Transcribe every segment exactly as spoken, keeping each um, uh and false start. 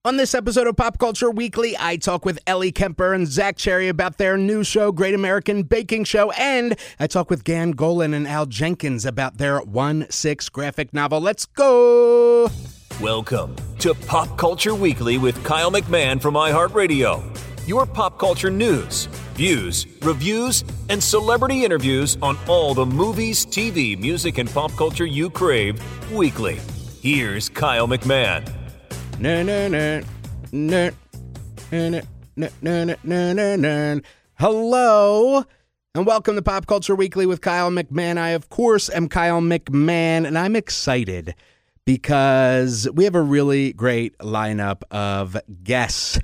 On this episode of Pop Culture Weekly, I talk with Ellie Kemper and Zach Cherry about their new show, Great American Baking Show, and I talk with Gan Golan and Al Jenkins about their one six graphic novel. Let's go! Welcome to Pop Culture Weekly with Kyle McMahon from iHeartRadio. Your pop culture news, views, reviews, and celebrity interviews on all the movies, T V, music, and pop culture you crave weekly. Here's Kyle McMahon. No, no, no, no, no, no, no, no, no, no. Hello, and welcome to Pop Culture Weekly with Kyle McMahon. I, of course, am Kyle McMahon, and I'm excited because we have a really great lineup of guests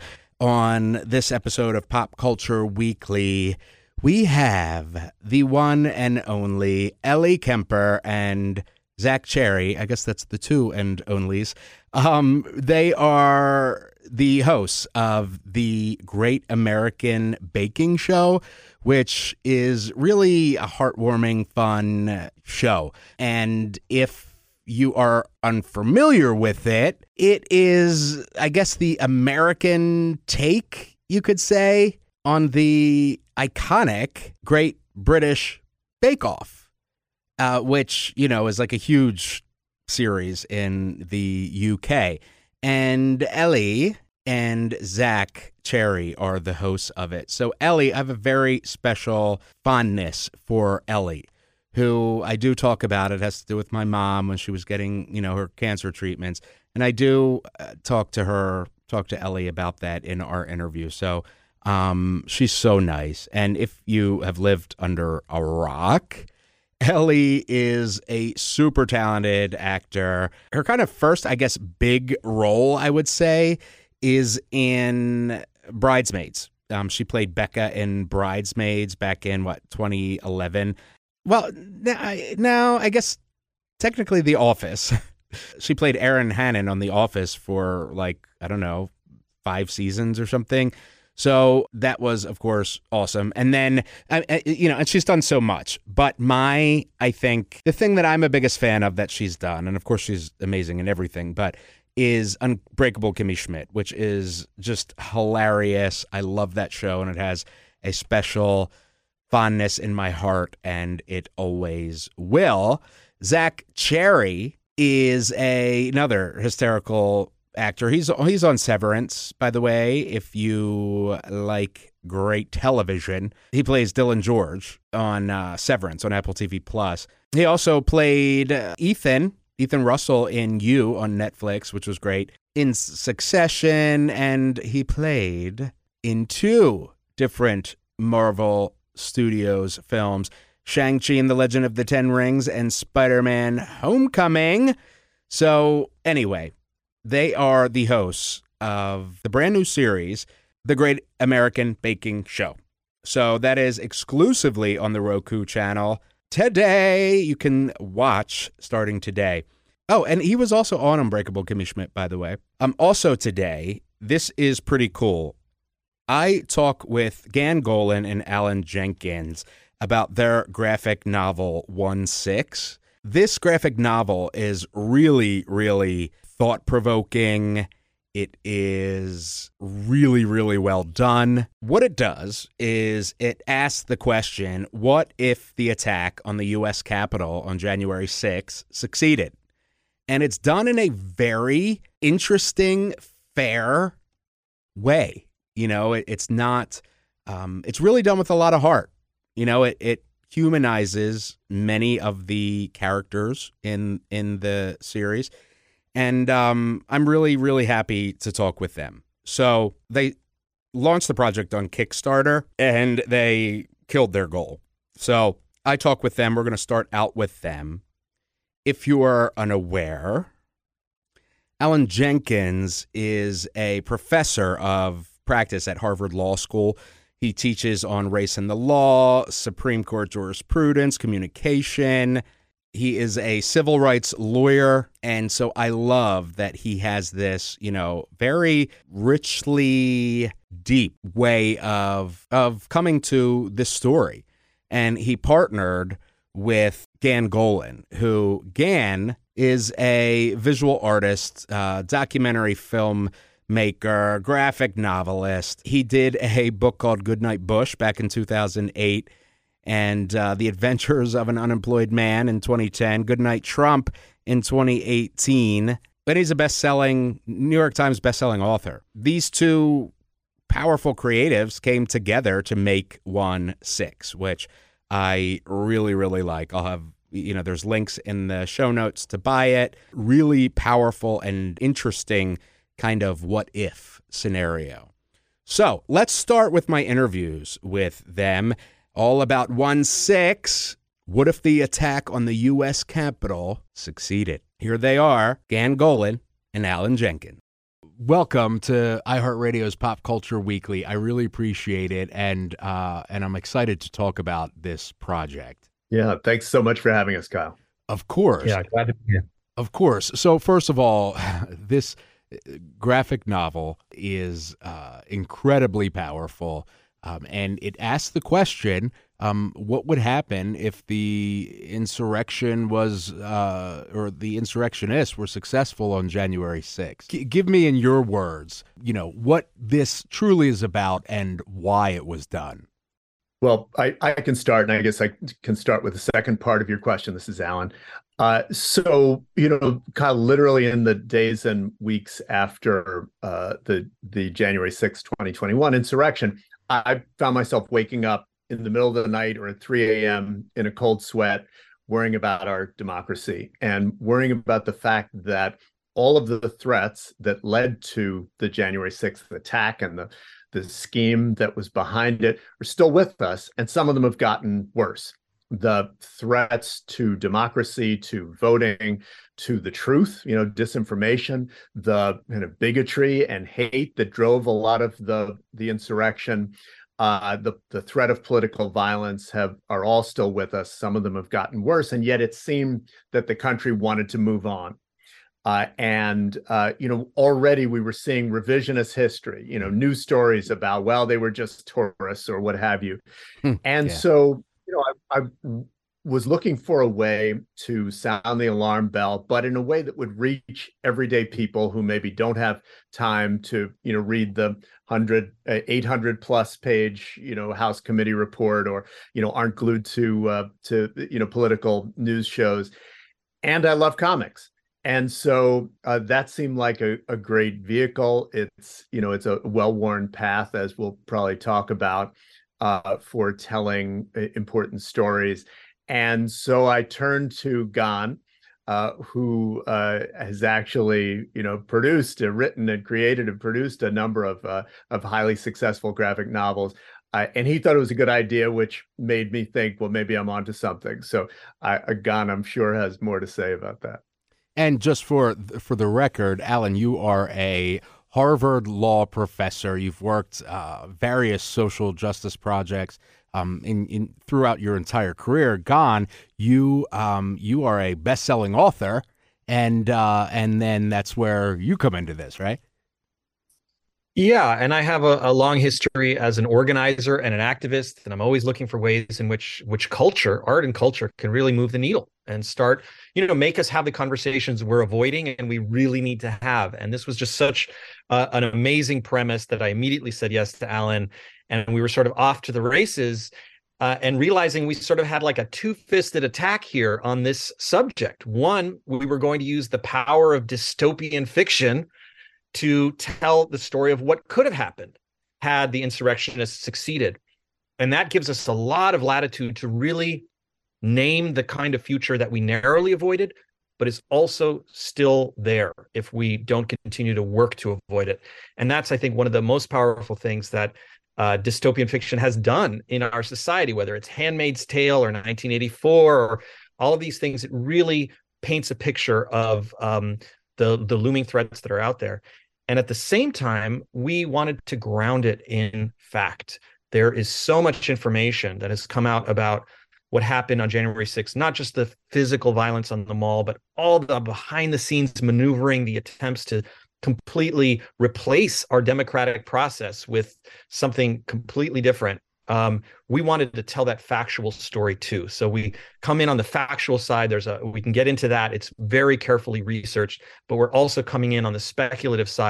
on this episode of Pop Culture Weekly. We have the one and only Ellie Kemper and Zach Cherry. I guess that's the two and onlys. Um, they are the hosts of the Great American Baking Show, which is really a heartwarming, fun show. And if you are unfamiliar with it, it is, I guess, the American take, you could say, on the iconic Great British Bake Off, uh, which, you know, is like a huge series in the U K. And Ellie and Zach Cherry are the hosts of it. So Ellie, I have a very special fondness for Ellie, who I do talk about. It has to do with my mom when she was getting, you know, her cancer treatments. And I do uh, talk to her, talk to Ellie about that in our interview. So um, she's so nice. And if you have lived under a rock, Ellie is a super talented actor. Her kind of first, I guess, big role, I would say, is in Bridesmaids. Um, she played Becca in Bridesmaids back in, what, twenty eleven? Well, now, I guess, technically The Office. She played Erin Hannon on The Office for, like, I don't know, five seasons or something. So that was, of course, awesome. And then, you know, and she's done so much. But my, I think, the thing that I'm the biggest fan of that she's done, and of course she's amazing in everything, but is Unbreakable Kimmy Schmidt, which is just hilarious. I love that show, and it has a special fondness in my heart, and it always will. Zach Cherry is a, another hysterical actor. He's he's on Severance, by the way, if you like great television. He plays Dylan George on uh, Severance on Apple T V Plus. He also played uh, Ethan, Ethan Russell in You on Netflix, which was great, in Succession, and he played in two different Marvel Studios films, Shang-Chi and the Legend of the Ten Rings and Spider-Man Homecoming. So anyway, they are the hosts of the brand new series, The Great American Baking Show. So that is exclusively on the Roku channel today. You can watch starting today. Oh, and he was also on Unbreakable Kimmy Schmidt, by the way. Um, also today, this is pretty cool. I talk with Gan Golan and Alan Jenkins about their graphic novel one six. This graphic novel is really, really thought-provoking. It is really, really well done. What it does is it asks the question, what if the attack on the U S Capitol on January sixth succeeded? And it's done in a very interesting, fair way. You know, it, it's not, um, it's really done with a lot of heart. You know, it, it humanizes many of the characters in in the series. And um, I'm really, really happy to talk with them. So they launched the project on Kickstarter, and they killed their goal. So I talk with them. We're going to start out with them. If you are unaware, Alan Jenkins is a professor of practice at Harvard Law School. He teaches on race and the law, Supreme Court jurisprudence, communication. He is a civil rights lawyer, and so I love that he has this, you know, very richly deep way of of coming to this story. And he partnered with Gan Golan, who Gan is a visual artist, uh, documentary film maker, graphic novelist. He did a book called Goodnight Bush back in two thousand eight, and uh, The Adventures of an Unemployed Man in twenty ten, Goodnight Trump in twenty eighteen. And he's a best-selling, New York Times best-selling author. These two powerful creatives came together to make one six, which I really, really like. I'll have, you know, there's links in the show notes to buy it. Really powerful and interesting kind of what if scenario. So let's start with my interviews with them, all about one six. What if the attack on the U S Capitol succeeded? Here they are, Gan Golan and Alan Jenkins. Welcome to iHeartRadio's Pop Culture Weekly. I really appreciate it, and uh, and I'm excited to talk about this project. Yeah, thanks so much for having us, Kyle. Of course. Yeah, glad to be here. Of course. So first of all, this graphic novel is uh, incredibly powerful, um, and it asks the question, um, what would happen if the insurrection was, uh, or the insurrectionists were successful on January sixth? G- give me in your words, you know, what this truly is about and why it was done. Well, I, I can start, and I guess I can start with the second part of your question. This is Alan. Uh, so, you know, Kyle, literally in the days and weeks after uh, the the January sixth, twenty twenty-one insurrection, I found myself waking up in the middle of the night or at three a.m. in a cold sweat, worrying about our democracy and worrying about the fact that all of the threats that led to the January sixth attack and the the scheme that was behind it are still with us, and some of them have gotten worse. The threats to democracy, to voting, to the truth, you know, disinformation, the kind of bigotry and hate that drove a lot of the the insurrection, uh, the the threat of political violence have are all still with us. Some of them have gotten worse, and yet it seemed that the country wanted to move on. Uh, and, uh, you know, already we were seeing revisionist history, you know, news stories about, well, they were just tourists or what have you. Hmm, and yeah. so, you know, I, I was looking for a way to sound the alarm bell, but in a way that would reach everyday people who maybe don't have time to, you know, read the one hundred, eight hundred plus page, you know, House committee report, or, you know, aren't glued to, uh, to, you know, political news shows. And I love comics. And so uh, that seemed like a, a great vehicle. It's, you know, it's a well-worn path, as we'll probably talk about, uh, for telling important stories. And so I turned to Gan, uh, who uh, has actually, you know, produced, uh, written and created and produced a number of uh, of highly successful graphic novels. Uh, and he thought it was a good idea, which made me think, well, maybe I'm onto something. So I, uh, Gan, I'm sure, has more to say about that. And just for for the record, Alan, you are a Harvard law professor. You've worked uh, various social justice projects um, in, in throughout your entire career. Gan, you um, you are a best-selling author, and uh, and then that's where you come into this, right? Yeah, and I have a, a long history as an organizer and an activist, and I'm always looking for ways in which which culture, art and culture, can really move the needle and start, you know, make us have the conversations we're avoiding and we really need to have. And this was just such uh, an amazing premise that I immediately said yes to Alan, and we were sort of off to the races, uh, and realizing we sort of had like a two-fisted attack here on this subject. One, we were going to use the power of dystopian fiction to tell the story of what could have happened had the insurrectionists succeeded. And that gives us a lot of latitude to really name the kind of future that we narrowly avoided, but is also still there if we don't continue to work to avoid it. And that's, I think, one of the most powerful things that uh, dystopian fiction has done in our society, whether it's Handmaid's Tale or nineteen eighty-four or all of these things. It really paints a picture of um, the, the looming threats that are out there. And at the same time, we wanted to ground it in fact. There is so much information that has come out about what happened on January sixth, not just the physical violence on the mall, but all the behind the scenes maneuvering, the attempts to completely replace our democratic process with something completely different. Um, we wanted to tell that factual story too. So we come in on the factual side. There's a, we can get into that. It's very carefully researched, but we're also coming in on the speculative side,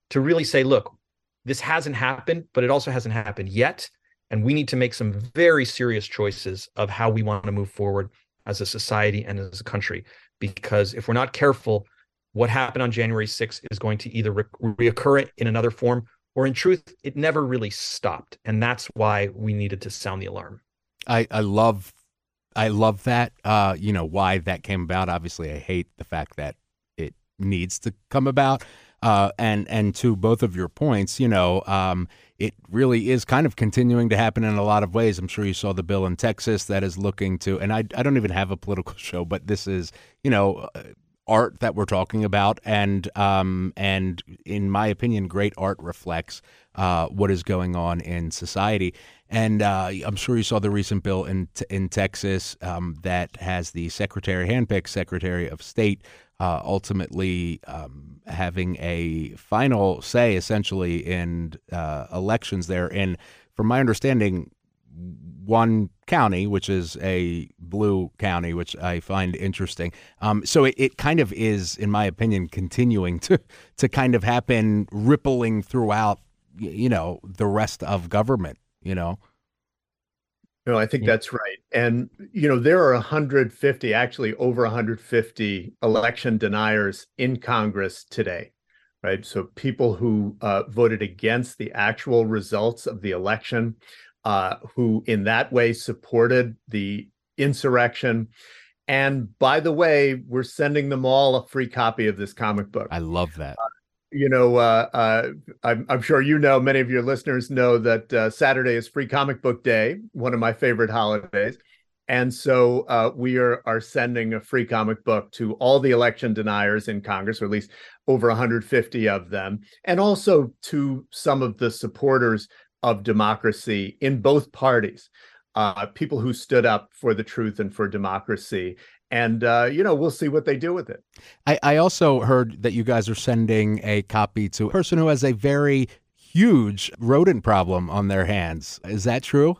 to really say, look, this hasn't happened, but it also hasn't happened yet. And we need to make some very serious choices of how we want to move forward as a society and as a country. Because if we're not careful, what happened on January sixth is going to either re- reoccur in another form, or in truth, it never really stopped. And that's why we needed to sound the alarm. I, I love I love that, uh, you know, why that came about. Obviously, I hate the fact that it needs to come about. Uh, and and to both of your points, you know, um, it really is kind of continuing to happen in a lot of ways. I'm sure you saw the bill in Texas that is looking to, and I, I don't even have a political show, but this is, you know, art that we're talking about. And um, and in my opinion, great art reflects uh, what is going on in society. And uh, I'm sure you saw the recent bill in in Texas um, that has the secretary, handpicked Secretary of State, uh, ultimately um, having a final say, essentially, in uh, elections there. And from my understanding, one county, which is a blue county, which I find interesting. Um, so it, it kind of is, in my opinion, continuing to to kind of happen, rippling throughout, you know, the rest of government. You know, no, I think that's right. And, you know, there are one hundred fifty, actually over one hundred fifty election deniers in Congress today, right? So people who uh, voted against the actual results of the election, uh, who in that way supported the insurrection. And by the way, we're sending them all a free copy of this comic book. I love that. Uh, You know, uh, uh, I'm, I'm sure you know, many of your listeners know that uh, Saturday is Free Comic Book Day, one of my favorite holidays. And so uh, we are, are sending a free comic book to all the election deniers in Congress, or at least over one hundred fifty of them, and also to some of the supporters of democracy in both parties, uh, people who stood up for the truth and for democracy. And, uh, you know, we'll see what they do with it. I, I also heard that you guys are sending a copy to a person who has a very huge rodent problem on their hands. Is that true?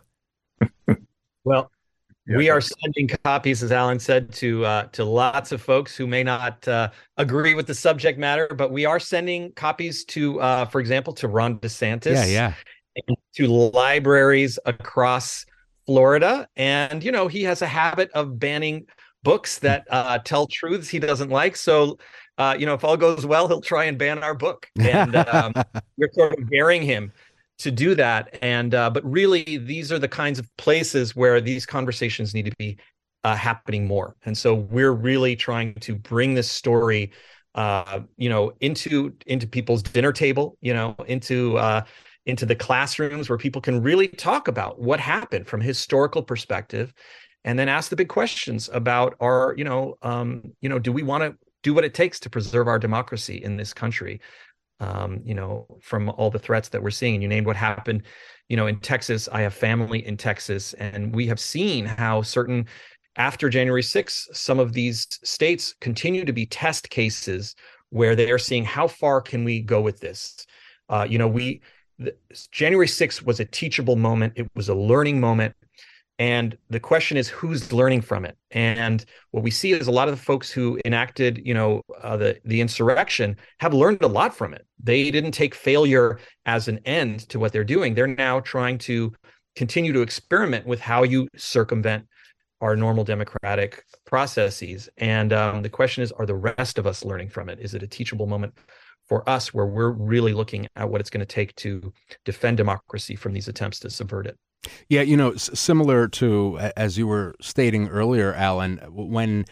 Well, yeah. We are sending copies, as Alan said, to uh, to lots of folks who may not uh, agree with the subject matter, but we are sending copies to, uh, for example, to Ron DeSantis. Yeah, yeah. And to libraries across Florida. And, you know, he has a habit of banning books that uh, tell truths he doesn't like. So, uh, you know, if all goes well, he'll try and ban our book. And um, we're sort of daring him to do that. And uh, but really, these are the kinds of places where these conversations need to be uh, happening more. And so we're really trying to bring this story, uh, you know, into into people's dinner table, you know, into uh, into the classrooms where people can really talk about what happened from a historical perspective. And then ask the big questions about our, you know, um, you know, do we want to do what it takes to preserve our democracy in this country? Um, you know, from all the threats that we're seeing. And you named what happened, you know, in Texas. I have family in Texas, and we have seen how certain after January sixth, some of these states continue to be test cases where they are seeing how far can we go with this. Uh, you know, we the, January sixth was a teachable moment. It was a learning moment. And the question is, who's learning from it? And what we see is a lot of the folks who enacted, you know, uh, the the insurrection have learned a lot from it. They didn't take failure as an end to what they're doing. They're now trying to continue to experiment with how you circumvent our normal democratic processes. And um, the question is, are the rest of us learning from it? Is it a teachable moment for us where we're really looking at what it's going to take to defend democracy from these attempts to subvert it? Yeah, you know, s- similar to, as you were stating earlier, Alan, when,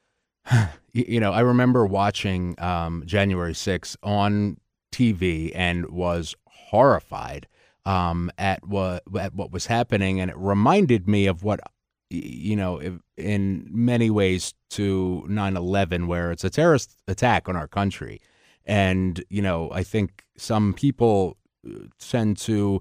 you know, I remember watching um, January sixth on T V and was horrified um, at what at what was happening. And it reminded me of what, you know, in many ways to nine eleven, where it's a terrorist attack on our country. And, you know, I think some people tend to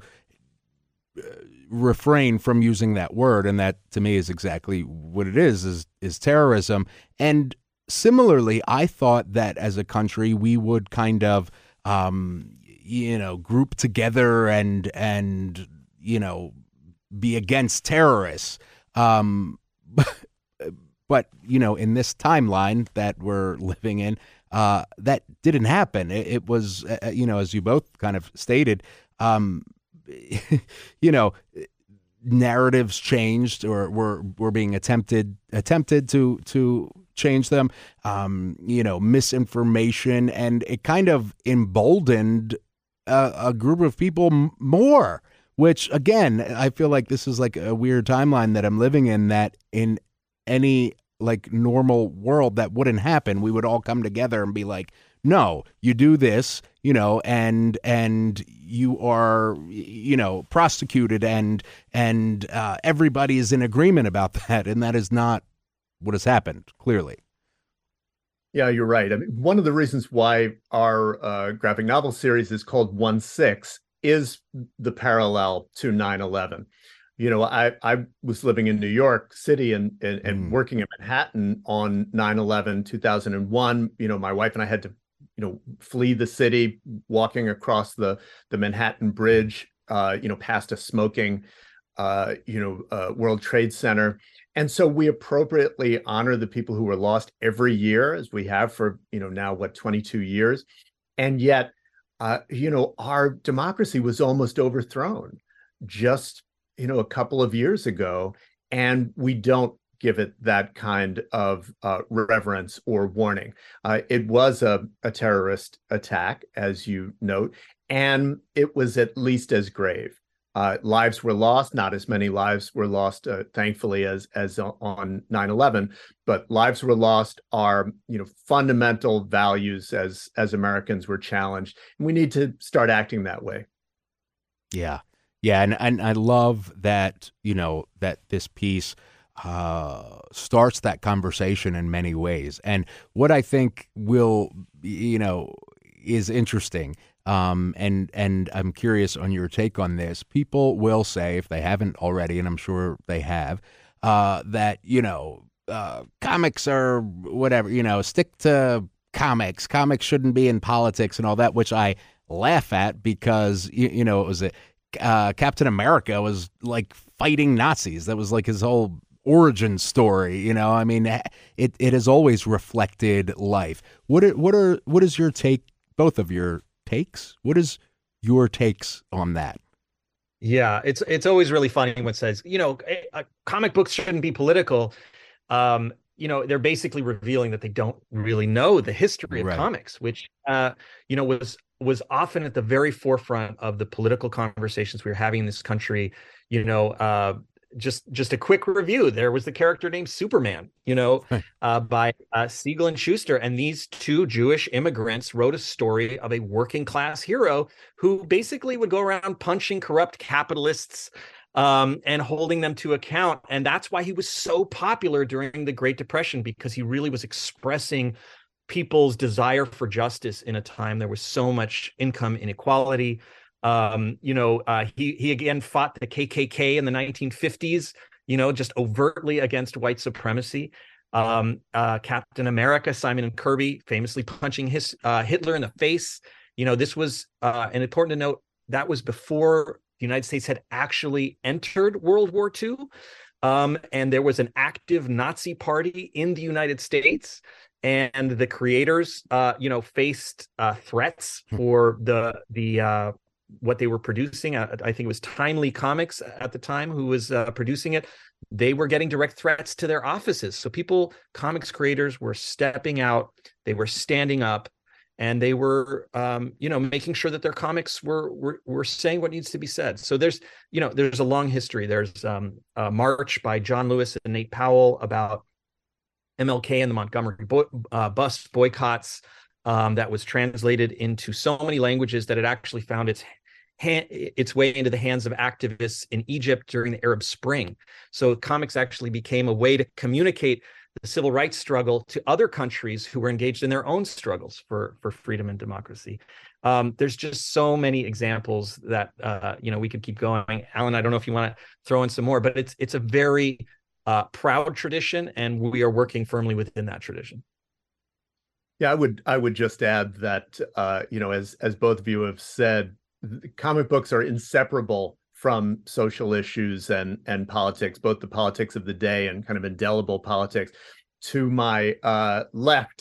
refrain from using that word, and that to me is exactly what it is, is is terrorism. And similarly, I thought that as a country we would kind of um you know group together and and you know be against terrorists, um but, but you know in this timeline that we're living in, uh, that didn't happen. It, it was, uh, you know, as you both kind of stated, um, you know, narratives changed or were were being attempted attempted to to change them. Um, you know, misinformation, and it kind of emboldened a, a group of people m- more. Which again, I feel like this is like a weird timeline that I'm living in. That in any like normal world that wouldn't happen. We would all come together and be like, no, you do this, you know, and and you are, you know, prosecuted, and and uh, everybody is in agreement about that, and that is not what has happened, clearly. Yeah, you're right. I mean, one of the reasons why our uh, graphic novel series is called one six is the parallel to nine eleven. You know, I, I was living in New York City and, and, and Mm. working in Manhattan on nine eleven, two thousand one. You know, my wife and I had to, you know, flee the city, walking across the, the Manhattan Bridge, uh, you know, past a smoking, uh, you know, uh, World Trade Center. And so we appropriately honor the people who were lost every year, as we have for, you know, now, what, twenty-two years. And yet, uh, you know, our democracy was almost overthrown just, you know, a couple of years ago, and we don't give it that kind of uh, reverence or warning. Uh, it was a, a terrorist attack, as you note, and it was at least as grave. Uh, lives were lost. Not as many lives were lost, uh, thankfully, as as on nine eleven, but lives were lost. Our, you know, fundamental values as as Americans were challenged, and we need to start acting that way. Yeah. Yeah, and, and I love that, you know, that this piece uh, starts that conversation in many ways. And what I think will, you know, is interesting, um, and and I'm curious on your take on this. People will say, if they haven't already, and I'm sure they have, uh, that, you know, uh, comics are whatever, you know, stick to comics. Comics shouldn't be in politics and all that, which I laugh at because, you, you know, it was a Uh, Captain America was like fighting Nazis. That was like his whole origin story. You know, I mean, it it has always reflected life. What are, what are what is your take? Both of your takes. What is your takes on that? Yeah, it's it's always really funny when it says, you know, uh, comic books shouldn't be political. Um, you know, they're basically revealing that they don't really know the history of Right. comics, which uh, you know, was was often at the very forefront of the political conversations we were having in this country. You know, uh, just just a quick review. There was the character named Superman, you know, uh, by uh, Siegel and Schuster, and these two Jewish immigrants wrote a story of a working class hero who basically would go around punching corrupt capitalists um, and holding them to account. And that's why he was so popular during the Great Depression, because he really was expressing people's desire for justice in a time there was so much income inequality. Um, you know, uh, he he again fought the K K K in the nineteen fifties, you know, just overtly against white supremacy. Um, uh, Captain America, Simon and Kirby, famously punching his uh, Hitler in the face. You know, this was uh, and important to note that was before the United States had actually entered World War Two, um, and there was an active Nazi party in the United States. And the creators, uh, you know, faced uh, threats for the the uh, what they were producing. I, I think it was Timely Comics at the time who was uh, producing it. They were getting direct threats to their offices. So people, comics creators, were stepping out. They were standing up, and they were, um, you know, making sure that their comics were, were were saying what needs to be said. So there's, you know, there's a long history. There's um, a march by John Lewis and Nate Powell about M L K and the Montgomery bo- uh, bus boycotts, um, that was translated into so many languages that it actually found its ha- its way into the hands of activists in Egypt during the Arab Spring. So comics actually became a way to communicate the civil rights struggle to other countries who were engaged in their own struggles for, for freedom and democracy. Um, there's just so many examples that uh, you know, we could keep going. Alan, I don't know if you want to throw in some more, but it's it's a very Uh, proud tradition, and we are working firmly within that tradition. Yeah, I would I would just add that uh, you know, as as both of you have said, comic books are inseparable from social issues and and politics, both the politics of the day and kind of indelible politics. To my uh, left,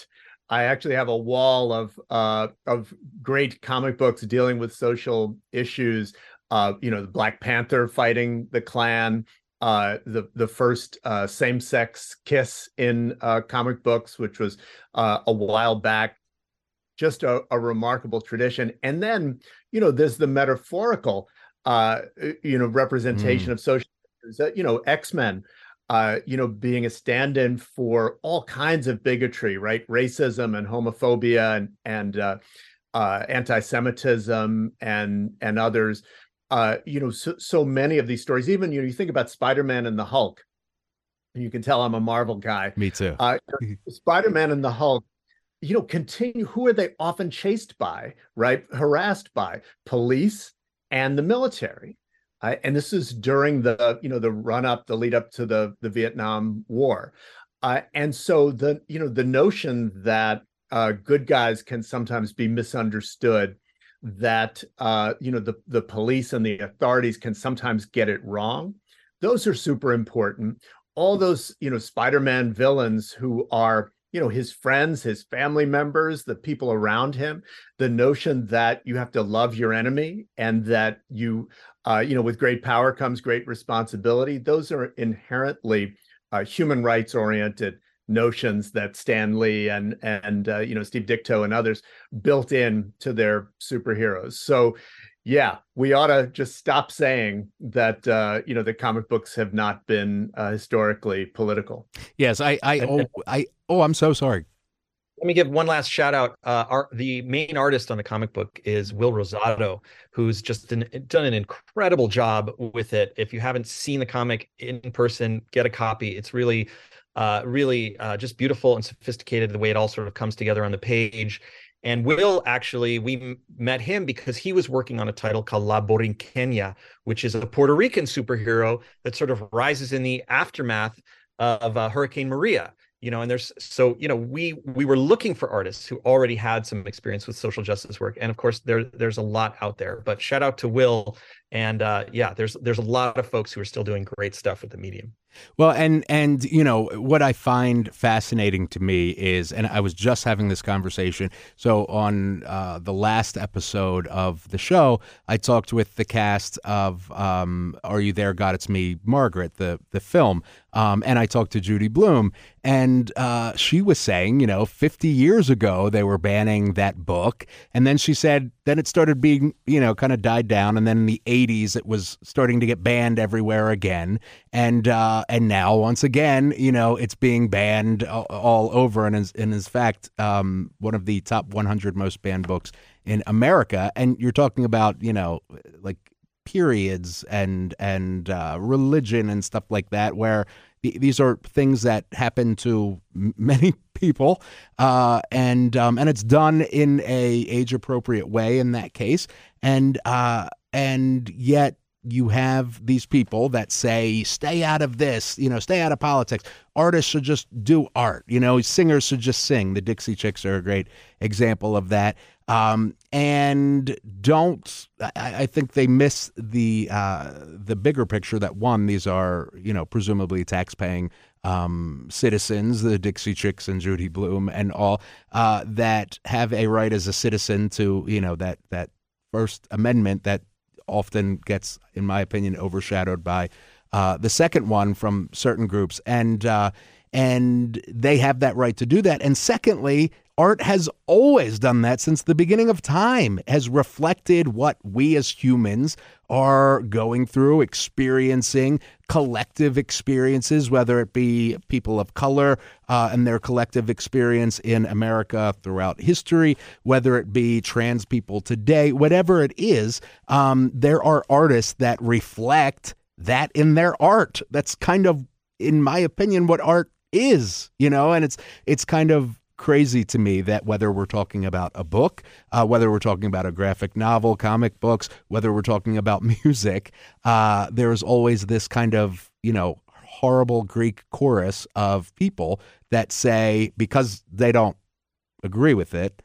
I actually have a wall of uh, of great comic books dealing with social issues. Uh, you know, the Black Panther fighting the Klan, uh, the the first uh, same-sex kiss in uh, comic books, which was uh, a while back. Just a, a remarkable tradition. And then, you know, there's the metaphorical, uh, you know, representation mm. of social issues. You know, X-Men. Uh, you know, being a stand-in for all kinds of bigotry, right? Racism and homophobia and and uh, uh, anti-Semitism and and others. Uh, you know, so, so many of these stories. Even you know, you think about Spider-Man and the Hulk. You can tell I'm a Marvel guy. Me too. Uh, Spider-Man and the Hulk. You know, continue. Who are they often chased by? Right, harassed by police and the military. Uh, and this is during the, you know, the run up, the lead up to the, the Vietnam War. Uh, and so the, you know, the notion that uh, good guys can sometimes be misunderstood, that, uh, you know, the, the police and the authorities can sometimes get it wrong. Those are super important. All those, you know, Spider-Man villains who are, you know, his friends, his family members, the people around him, the notion that you have to love your enemy and that you, uh, you know, with great power comes great responsibility. Those are inherently uh, human rights oriented notions that Stan Lee and, and uh, you know, Steve Ditko and others built in to their superheroes. So, yeah, we ought to just stop saying that, uh, you know, the comic books have not been uh, historically political. Yes, I, I, oh, I, oh, I'm so sorry. Let me give one last shout out. Uh, our, the main artist on the comic book is Will Rosado, who's just an, done an incredible job with it. If you haven't seen the comic in person, get a copy. It's really, uh, really uh, just beautiful and sophisticated, the way it all sort of comes together on the page. And Will, actually, we met him because he was working on a title called La Borinqueña, which is a Puerto Rican superhero that sort of rises in the aftermath of uh, Hurricane Maria. You know, and there's so, you know, we we were looking for artists who already had some experience with social justice work. And of course, there there's a lot out there. But shout out to Will. And uh, yeah, there's there's a lot of folks who are still doing great stuff with the medium. Well, and and you know what I find fascinating to me is, and I was just having this conversation. So on uh, the last episode of the show, I talked with the cast of um, "Are You There, God? It's Me, Margaret," the the film, um, and I talked to Judy Blume, and uh, she was saying, you know, fifty years ago they were banning that book, and then she said then it started being, you know, kind of died down, and then in the eighties it was starting to get banned everywhere again, and. Uh, And now, once again, you know, it's being banned all over, and is, and is in fact um, one of the top one hundred most banned books in America. And you're talking about, you know, like periods and and uh, religion and stuff like that, where th- these are things that happen to m- many people, uh, and um, and it's done in a age appropriate way in that case, and uh, and yet. You have these people that say, stay out of this, you know, stay out of politics. Artists should just do art. You know, singers should just sing. The Dixie Chicks are a great example of that. Um, and don't, I, I think they miss the uh, the bigger picture that, one, these are, you know, presumably tax-paying um, citizens, the Dixie Chicks and Judy Blume and all, uh, that have a right as a citizen to, you know, that that First Amendment that often gets, in my opinion, overshadowed by uh, the second one from certain groups. And uh, and they have that right to do that. And secondly, art has always done that since the beginning of time, has reflected what we as humans are going through, experiencing, collective experiences, whether it be people of color uh, and their collective experience in America throughout history, whether it be trans people today, whatever it is, um, there are artists that reflect that in their art. That's kind of, in my opinion, what art is, you know, and it's it's kind of crazy to me that whether we're talking about a book, uh, whether we're talking about a graphic novel, comic books, whether we're talking about music, uh, there's always this kind of, you know, horrible Greek chorus of people that say, because they don't agree with it,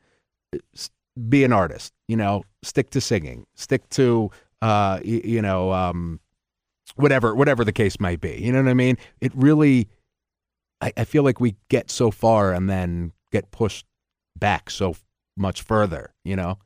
be an artist, you know, stick to singing, stick to, uh, you, you know, um, whatever, whatever the case might be. You know what I mean? It really, I, I feel like we get so far and then get pushed back so much further, you know?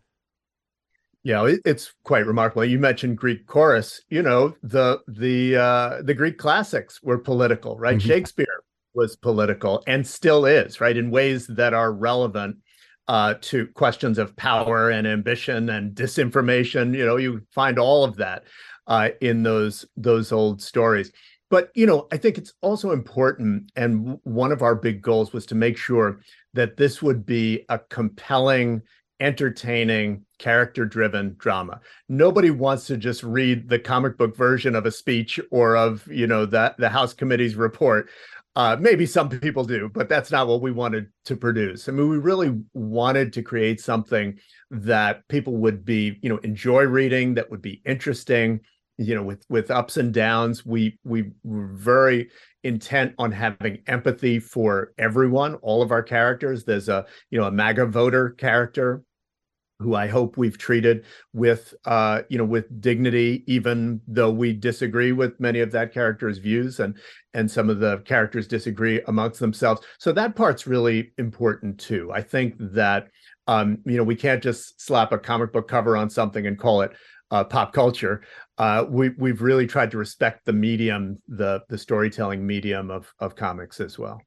Yeah, it, it's quite remarkable. You mentioned Greek chorus. You know, the the uh, the Greek classics were political, right? Mm-hmm. Shakespeare was political and still is, right, in ways that are relevant uh, to questions of power and ambition and disinformation. You know, you find all of that uh, in those those old stories. But, you know, I think it's also important, and one of our big goals was to make sure that this would be a compelling, entertaining, character-driven drama. Nobody wants to just read the comic book version of a speech or of, you know, that the House Committee's report. Uh, maybe some people do, but that's not what we wanted to produce. I mean, we really wanted to create something that people would be, you know, enjoy reading, that would be interesting, you know, with with ups and downs. We we were very intent on having empathy for everyone, all of our characters. There's a, you know, a MAGA voter character who I hope we've treated with, uh, you know, with dignity, even though we disagree with many of that character's views, and and some of the characters disagree amongst themselves. So that part's really important too. I think that, um, you know, we can't just slap a comic book cover on something and call it uh, pop culture. Uh, we we've really tried to respect the medium, the the storytelling medium of of comics as well.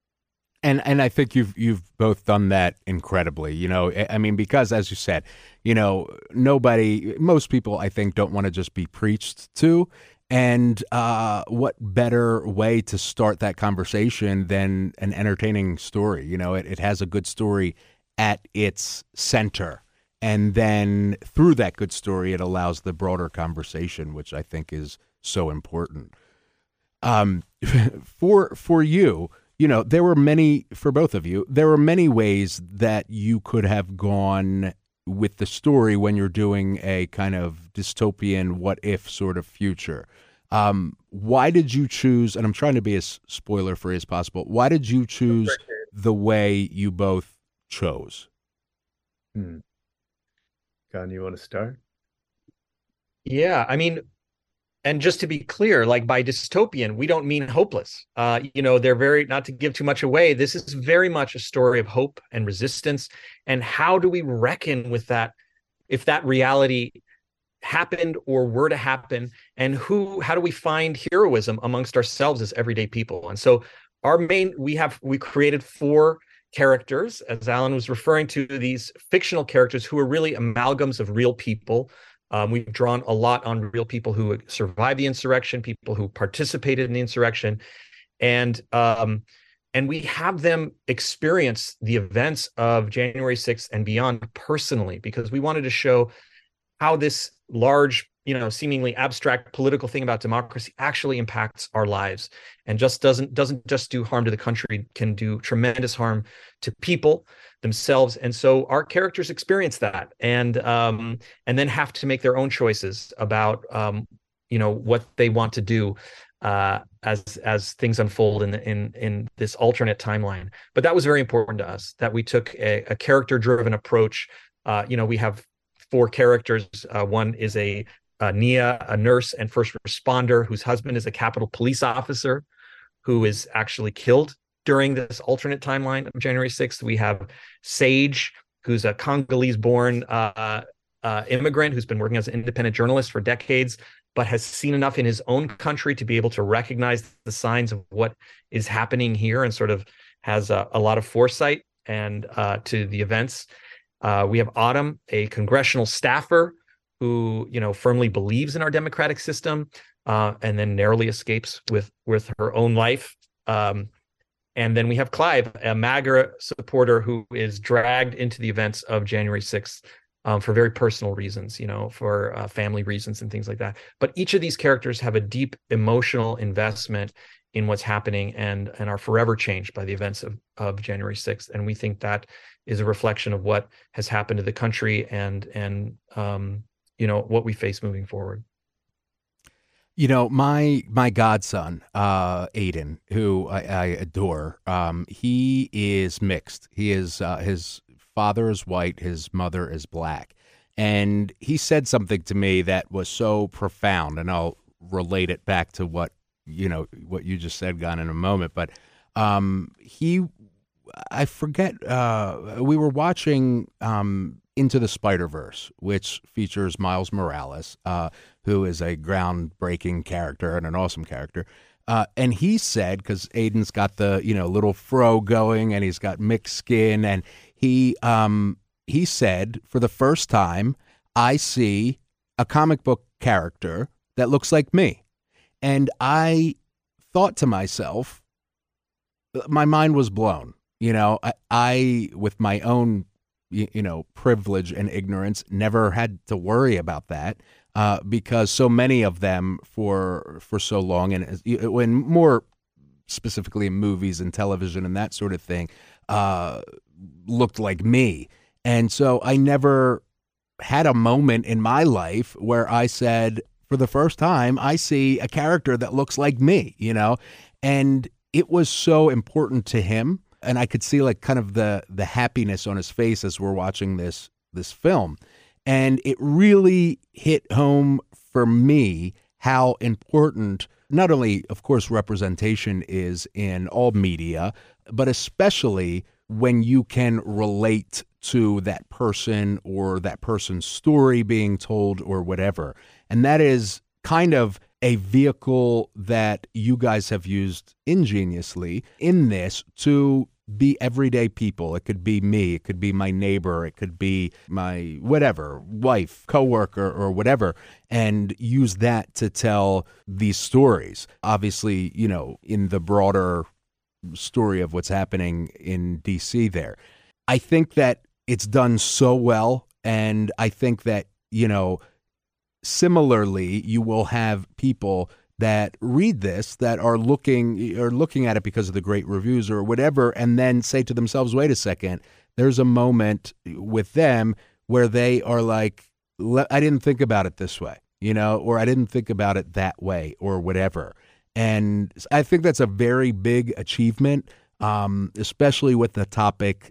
And and I think you've you've both done that incredibly. You know, I mean, because as you said, you know, nobody, most people, I think, don't want to just be preached to. And uh, what better way to start that conversation than an entertaining story? You know, it, it has a good story at its center. And then through that good story, it allows the broader conversation, which I think is so important. Um, for for you, you know, there were many, for both of you, there were many ways that you could have gone with the story when you're doing a kind of dystopian what if sort of future. Um, why did you choose, and I'm trying to be as spoiler free as possible, why did you choose the way you both chose? Hmm. Gun, you want to start? Yeah, I mean, and just to be clear, like by dystopian, we don't mean hopeless. Uh, you know, they're very, not to give too much away, this is very much a story of hope and resistance. And how do we reckon with that if that reality happened or were to happen? And who, how do we find heroism amongst ourselves as everyday people? And so our main, we have, we created four characters, as Alan was referring to, these fictional characters who are really amalgams of real people. Um, we've drawn a lot on real people who survived the insurrection, people who participated in the insurrection, and um, and we have them experience the events of January sixth and beyond personally, because we wanted to show how this large, you know, seemingly abstract political thing about democracy actually impacts our lives, and just doesn't doesn't just do harm to the country, can do tremendous harm to people themselves. And so our characters experience that, and um, and then have to make their own choices about um, you know, what they want to do uh, as as things unfold in in in this alternate timeline. But that was very important to us, that we took a, a character-driven approach. Uh, you know, we have four characters. Uh, one is a Uh, Nia, a nurse and first responder whose husband is a Capitol police officer who is actually killed during this alternate timeline of January sixth. We have Sage, who's a Congolese-born uh, uh, immigrant who's been working as an independent journalist for decades, but has seen enough in his own country to be able to recognize the signs of what is happening here, and sort of has a, a lot of foresight and uh, to the events. Uh, we have Autumn, a congressional staffer who, you know, firmly believes in our democratic system, uh, and then narrowly escapes with with her own life. Um, and then we have Clive, a MAGA supporter who is dragged into the events of January sixth um, for very personal reasons, you know, for uh, family reasons and things like that. But each of these characters have a deep emotional investment in what's happening, and and are forever changed by the events of, of January sixth. And we think that is a reflection of what has happened to the country, and and um, you know, what we face moving forward. You know, my my godson, uh, Aiden, who I, I adore, um, he is mixed. He is uh, his father is white, his mother is black, and he said something to me that was so profound. And I'll relate it back to what you know what you just said, Gon, in a moment. But um, he, I forget, uh, we were watching um, Into the Spider-Verse, which features Miles Morales, uh, who is a groundbreaking character and an awesome character. Uh, and he said, because Aiden's got the, you know, little fro going and he's got mixed skin. And he um, he said, for the first time, I see a comic book character that looks like me. And I thought to myself, my mind was blown. You know, I, I with my own, you, you know, privilege and ignorance, never had to worry about that. Uh, because so many of them for for so long, and when more specifically in movies and television and that sort of thing, uh, looked like me. And so I never had a moment in my life where I said, for the first time, I see a character that looks like me, you know, and it was so important to him. And I could see like kind of the the happiness on his face as we're watching this this film. And it really hit home for me how important not only, of course, representation is in all media, but especially when you can relate to that person or that person's story being told or whatever. And that is kind of a vehicle that you guys have used ingeniously in this to be everyday people. It could be me, it could be my neighbor, it could be my whatever, wife, coworker, or whatever, and use that to tell these stories. Obviously, you know, in the broader story of what's happening in D C there. I think that it's done so well, and I think that, you know, similarly, you will have people that read this that are looking are looking at it because of the great reviews or whatever, and then say to themselves, wait a second, there's a moment with them where they are like, I didn't think about it this way, you know, or I didn't think about it that way or whatever. And I think that's a very big achievement, um, especially with a topic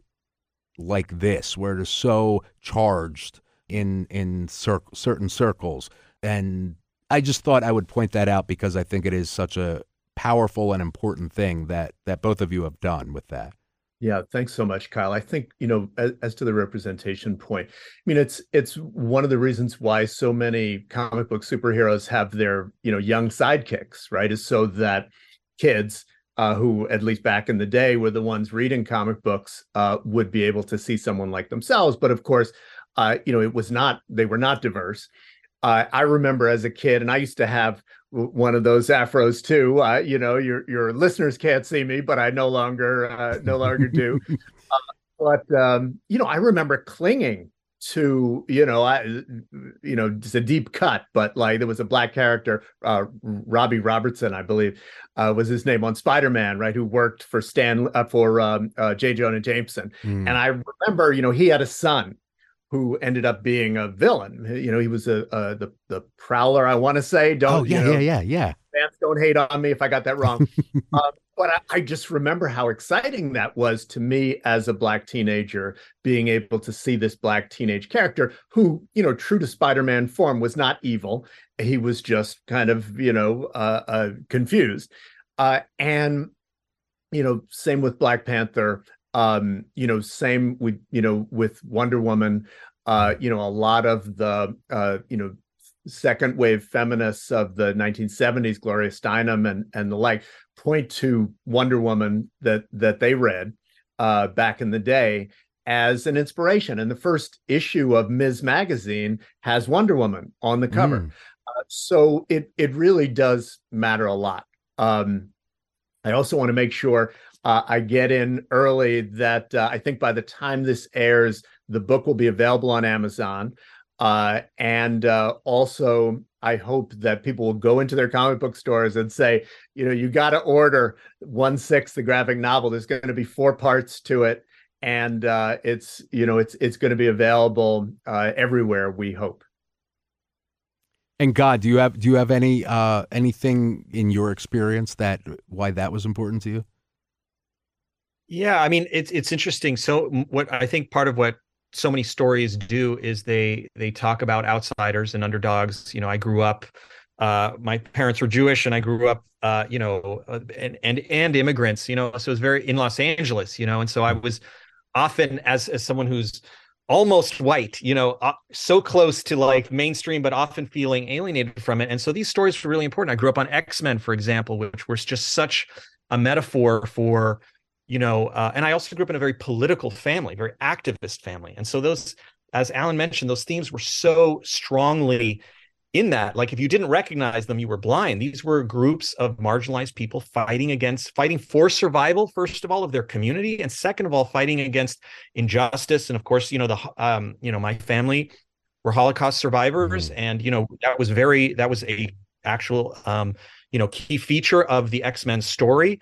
like this, where it is so charged in in cir- certain circles. And I just thought I would point that out because I think it is such a powerful and important thing that that both of you have done with that. Yeah, thanks so much, Kyle. I think, you know, as, as to the representation point, I mean, it's it's one of the reasons why so many comic book superheroes have their, you know, young sidekicks, right? Is so that kids uh, who, at least back in the day, were the ones reading comic books uh, would be able to see someone like themselves. But of course, uh, you know, it was not, they were not diverse. Uh, I remember as a kid, and I used to have one of those afros too. Uh, you know, your your listeners can't see me, but I no longer uh, no longer do. uh, but um, you know, I remember clinging to, you know, I you know, just a deep cut, but like there was a black character, uh, Robbie Robertson, I believe, uh, was his name, on Spider-Man, right? Who worked for Stan uh, for um, uh, J. Jonah Jameson, mm. and I remember, you know, he had a son who ended up being a villain. You know, he was a, a the the Prowler, I want to say. Don't, oh, yeah, you know, yeah, yeah, yeah. Fans don't hate on me if I got that wrong. uh, but I, I just remember how exciting that was to me as a black teenager, being able to see this black teenage character who, you know, true to Spider-Man form, was not evil. He was just kind of, you know, uh, uh, confused. Uh, and, you know, same with Black Panther. Um, you know, same with, you know, with Wonder Woman, uh, you know, a lot of the, uh, you know, second wave feminists of the nineteen seventies, Gloria Steinem and, and the like, point to Wonder Woman that, that they read uh, back in the day as an inspiration. And the first issue of Ms. Magazine has Wonder Woman on the cover. Mm. Uh, so it, it really does matter a lot. Um, I also want to make sure Uh, I get in early that uh, I think by the time this airs, the book will be available on Amazon. Uh, and uh, also, I hope that people will go into their comic book stores and say, you know, you got to order One Sixth, the graphic novel. There's going to be four parts to it. And uh, it's, you know, it's it's going to be available uh, everywhere, we hope. And God, do you have do you have any uh, anything in your experience that why that was important to you? Yeah, I mean, it's it's interesting. So what I think part of what so many stories do is they they talk about outsiders and underdogs. You know, I grew up uh, my parents were Jewish, and I grew up, uh, you know, uh, and and and immigrants, you know, so it was very in Los Angeles, you know, and so I was often as as someone who's almost white, you know, uh, so close to like mainstream, but often feeling alienated from it. And so these stories were really important. I grew up on X-Men, for example, which was just such a metaphor for, you know, uh, and I also grew up in a very political family, very activist family. And so those, as Alan mentioned, those themes were so strongly in that, like if you didn't recognize them, you were blind. These were groups of marginalized people fighting against, fighting for survival, first of all, of their community, and second of all, fighting against injustice. And of course, you know, the, um, you know, my family were Holocaust survivors, mm-hmm. and you know, that was very, that was a actual, um, you know, key feature of the X-Men story.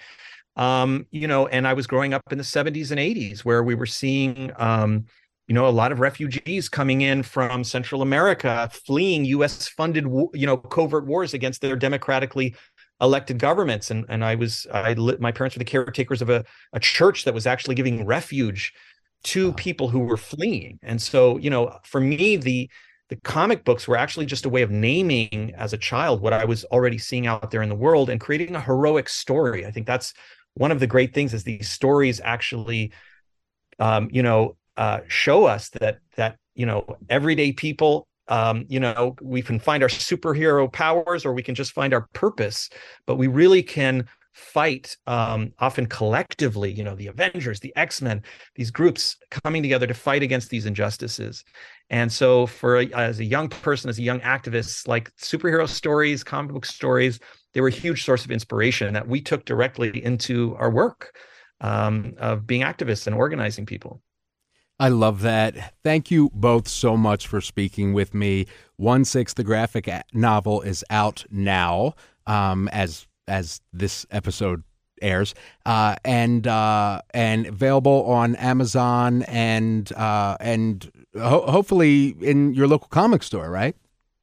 Um, you know, and I was growing up in the seventies and eighties where we were seeing, um, you know, a lot of refugees coming in from Central America, fleeing U S funded, you know, covert wars against their democratically elected governments. And, and I was, I my parents were the caretakers of a, a church that was actually giving refuge to people who were fleeing. And so, you know, for me, the, the comic books were actually just a way of naming as a child what I was already seeing out there in the world and creating a heroic story. I think that's one of the great things is these stories actually, um, you know, Uh, show us that that you know everyday people, um, you know, we can find our superhero powers or we can just find our purpose, but we really can fight, um, often collectively. You know, the Avengers, the X-Men, these groups coming together to fight against these injustices. And so, for as a young person, as a young activist, like superhero stories, comic book stories, they were a huge source of inspiration that we took directly into our work um, of being activists and organizing people. I love that. Thank you both so much for speaking with me. One Six, the graphic novel, is out now, um, as as this episode airs, uh, and uh, and available on Amazon and uh, and ho- hopefully in your local comic store, right?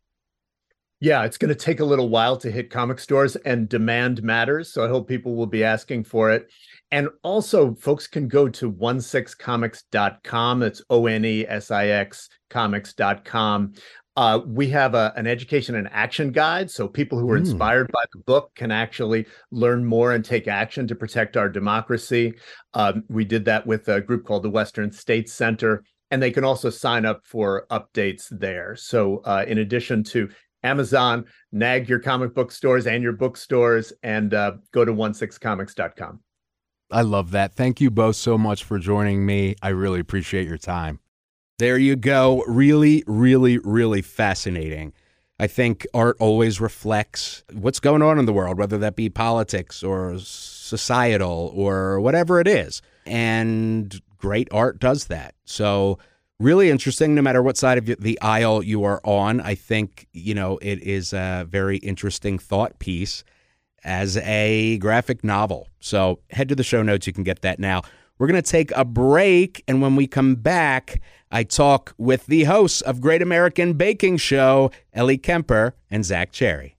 Yeah, it's going to take a little while to hit comic stores, and demand matters. So I hope people will be asking for it. And also, folks can go to one six comics dot com. It's O N E S I X comics dot com. Uh, we have a, an education and action guide. So people who are mm. inspired by the book can actually learn more and take action to protect our democracy. Um, we did that with a group called the Western States Center, and they can also sign up for updates there. So uh, in addition to Amazon, nag your comic book stores and your bookstores, and uh, go to one six comics dot com. I love that. Thank you both so much for joining me. I really appreciate your time. There you go. Really, really, really fascinating. I think art always reflects what's going on in the world, whether that be politics or societal or whatever it is. And great art does that. So really interesting, no matter what side of the aisle you are on. I think, you know, it is a very interesting thought piece as a graphic novel. So head to the show notes. You can get that now. We're going to take a break. And when we come back, I talk with the hosts of Great American Baking Show, Ellie Kemper and Zach Cherry.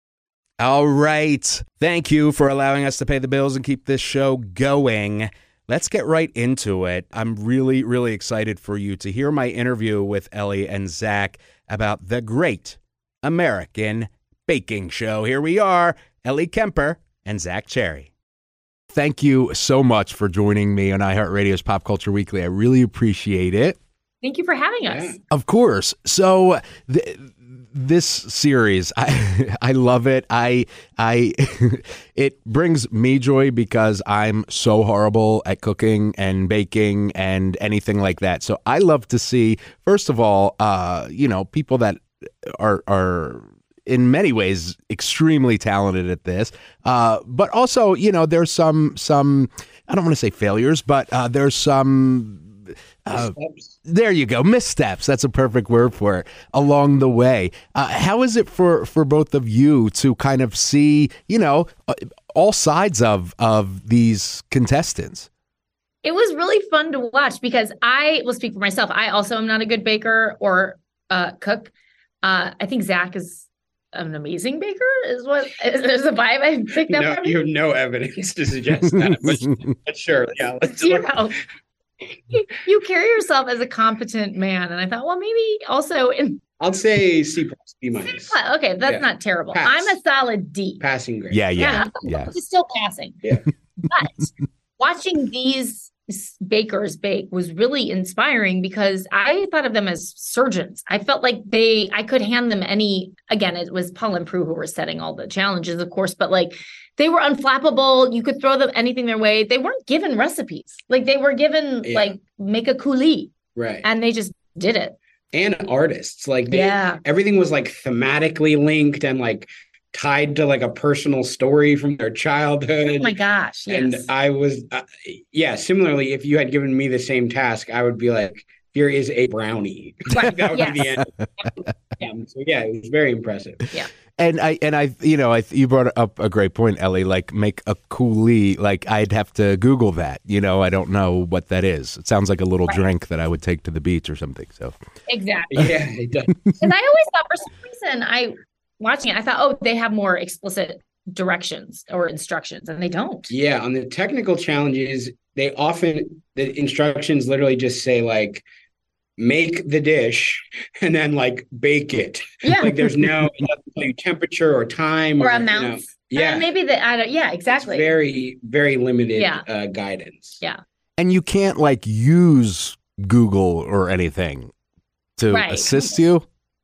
All right. Thank you for allowing us to pay the bills and keep this show going. Let's get right into it. I'm really, really excited for you to hear my interview with Ellie and Zach about the Great American Baking Show. Here we are, Ellie Kemper and Zach Cherry. Thank you so much for joining me on iHeartRadio's Pop Culture Weekly. I really appreciate it. Thank you for having us. Of course. So th- this series, I I love it. I I it brings me joy because I'm so horrible at cooking and baking and anything like that. So I love to see, first of all, uh, you know, people that are are in many ways extremely talented at this. Uh, but also, you know, there's some some I don't want to say failures, but uh, there's some Uh, there you go. Missteps. That's a perfect word for it along the way. Uh, how is it for, for both of you to kind of see, you know, uh, all sides of, of these contestants? It was really fun to watch because I will speak for myself. I also am not a good baker or uh, cook. Uh, I think Zach is an amazing baker is what is the vibe I picked up. No, from you have no evidence to suggest that, but, but sure. Yeah. Let's you know. You, you carry yourself as a competent man, and I thought, well, maybe also in. I'll say C plus. B minus. Okay, that's Yeah. not terrible. Pass. I'm a solid D. Passing grade. Yeah, yeah, Yeah, yeah. it's still passing. Yeah. But watching these s- bakers bake was really inspiring because I thought of them as surgeons. I felt like they, I could hand them any, again, it was Paul and Prue who were setting all the challenges, of course, but like they were unflappable. You could throw them anything their way. They weren't given recipes. Like they were given Yeah. like make a coulis Right. and they just did it. And artists. Like they, Yeah. everything was like thematically linked and like tied to like a personal story from their childhood. Oh my gosh. Yes. And I was, uh, yeah, similarly, if you had given me the same task, I would be like, here is a brownie. Like that would be the end. Um, so yeah, it was very impressive. And I and I you know I you brought up a great point, Ellie. Like make a coulis. Like I'd have to Google that. You know, I don't know what that is. It sounds like a little Right. drink that I would take to the beach or something. So Exactly. Yeah, it does. Because I always thought for some reason I watching it, I thought, oh, they have more explicit directions or instructions, and they don't. Yeah, on the technical challenges, they often the instructions literally just say like make the dish and then like bake it. Yeah. Like there's no it doesn't tell you temperature or time Or you know. amounts. Yeah. Uh, maybe the I don't, yeah, exactly. It's very, very limited Yeah. uh, guidance. Yeah. and you can't like use Google or anything to Right. assist you.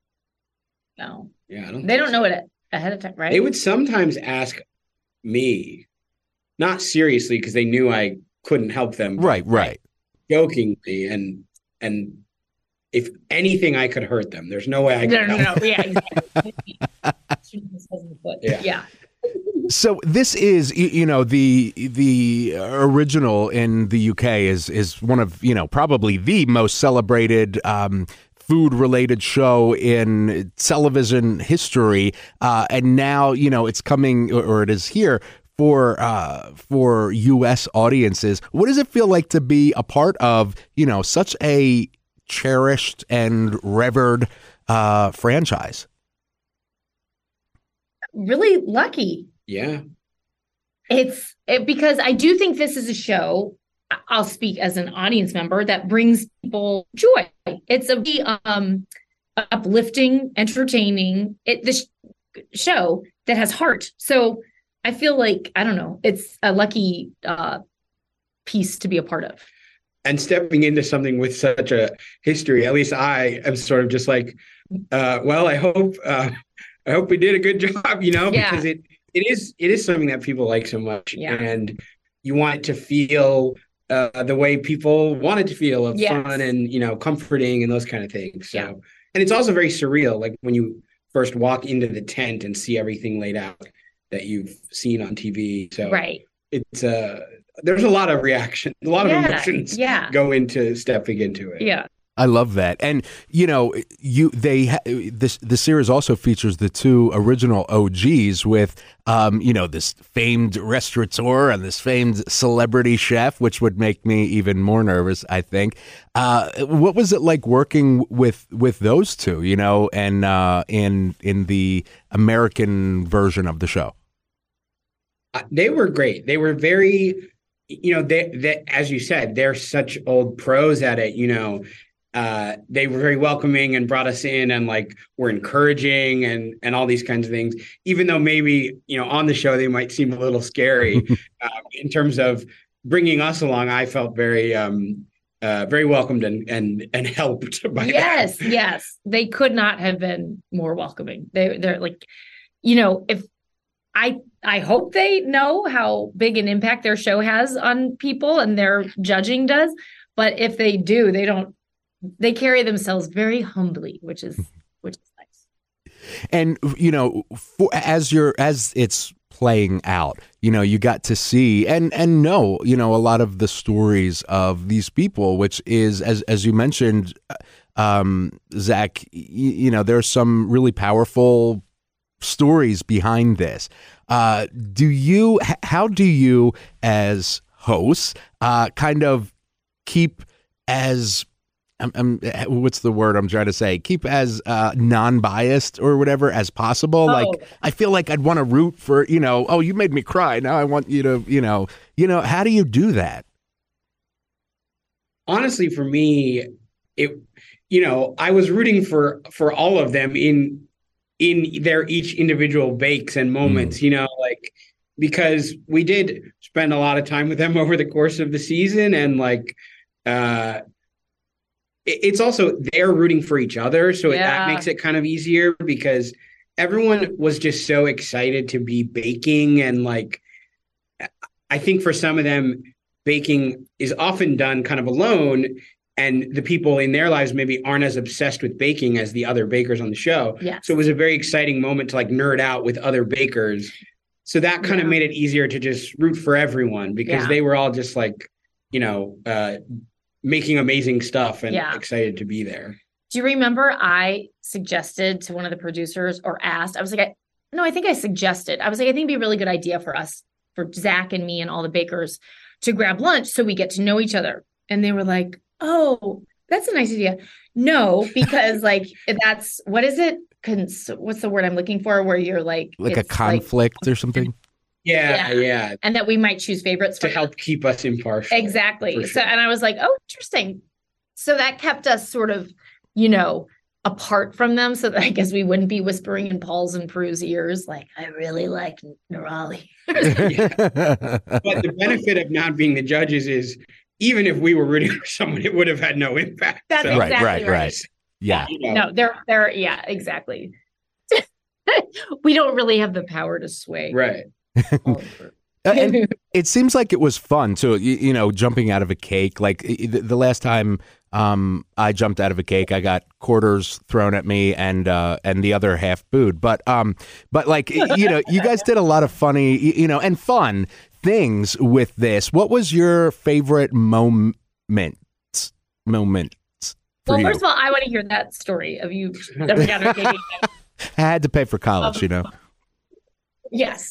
No. Yeah, I don't They think don't so. know it ahead of time, right? They would sometimes ask me, not seriously, because they knew I couldn't help them, but Right, right. jokingly, and and if anything, I could hurt them. There's no way I could no, no, help. no. Yeah, exactly. Shooting themselves in the foot. Yeah. yeah. So this is, y- you know, the the original in the U K is is one of, you know, probably the most celebrated um, food related show in television history, uh, and now you know it's coming or, or it is here for uh, for U S audiences. What does it feel like to be a part of, you know, such a cherished and revered uh, franchise? Really lucky. Yeah. It's it, because I do think this is a show. I- I'll speak as an audience member that brings people joy. It's a um uplifting, entertaining. It this show that has heart. So I feel like I don't know. It's a lucky uh piece to be a part of. And stepping into something with such a history, at least I am sort of just like, uh, well, I hope uh, I hope we did a good job, you know, Yeah. because it it is it is something that people like so much, Yeah. and you want it to feel uh, the way people want it to feel, of Yes. fun and you know comforting and those kind of things. So, Yeah. and it's also very surreal, like when you first walk into the tent and see everything laid out that you've seen on T V. So Right. it's uh there's a lot of reaction, a lot of Yeah, emotions yeah. go into stepping into it. Yeah. I love that, and you know, you they ha- this the series also features the two original O Gs with, um, you know, this famed restaurateur and this famed celebrity chef, which would make me even more nervous, I think. Uh, what was it like working with with those two? You know, and uh, in in the American version of the show. Uh, they were great. They were very, you know, they, they as you said, they're such old pros at it, you know. Uh, they were very welcoming and brought us in and like were encouraging and and all these kinds of things, even though maybe, you know, on the show they might seem a little scary um, in terms of bringing us along. I felt very um uh very welcomed and and and helped by Yes, that. yes. They could not have been more welcoming. They they're like, you know, if I I hope they know how big an impact their show has on people and their judging does. But if they do, they don't they carry themselves very humbly, which is which is nice. And you know, for, as you're as it's playing out, you know, you got to see and and know, you know, a lot of the stories of these people, which is as as you mentioned, um, Zach. Y- you know, there's some really powerful stories behind this. Uh, do you? h- How do you, as hosts, uh, kind of keep as I'm, I'm, what's the word I'm trying to say? Keep as uh, non-biased or whatever as possible. Oh. Like, I feel like I'd want to root for, you know, oh, you made me cry. Now I want you to, you know, you know, how do you do that? Honestly, for me, it, you know, I was rooting for for all of them in in their each individual bakes and moments, mm. you know, like, because we did spend a lot of time with them over the course of the season. And like, uh, it, it's also, they're rooting for each other. So yeah. that makes it kind of easier because everyone was just so excited to be baking. And like, I think for some of them, baking is often done kind of alone. And the people in their lives maybe aren't as obsessed with baking as the other bakers on the show. Yes. So it was a very exciting moment to like nerd out with other bakers. So that kind yeah. of made it easier to just root for everyone because yeah. they were all just like, you know, uh, making amazing stuff and yeah. excited to be there. Do you remember I suggested to one of the producers or asked, I was like, I, no, I think I suggested, I was like, I think it'd be a really good idea for us, for Zach and me and all the bakers to grab lunch so we get to know each other. And they were like, oh, that's a nice idea. No, because like, that's, what is it? Cons- what's the word I'm looking for? Where you're like, like a conflict like, or something. Yeah, yeah, yeah. And that we might choose favorites to help keep us impartial. Exactly. Sure. So, and I was like, oh, interesting. So that kept us sort of, you know, apart from them so that I guess we wouldn't be whispering in Paul's and Prue's ears. Like, I really like Nirali. Yeah. But the benefit of not being the judges is even if we were rooting for someone, it would have had no impact. That's so. right, exactly right, right, right. Yeah. You know. No, they're, they're, yeah, exactly. We don't really have the power to sway. Right. And it seems like it was fun too, you, you know, jumping out of a cake. Like the, the last time um, I jumped out of a cake, I got quarters thrown at me and uh, and the other half booed. But um, but like, you know, you guys did a lot of funny, you know, and fun things with this. What was your favorite moment? Moment. Well, you? first of all, I want to hear that story of you jumping out of a cake. I had to pay for college, um, you know. Yes.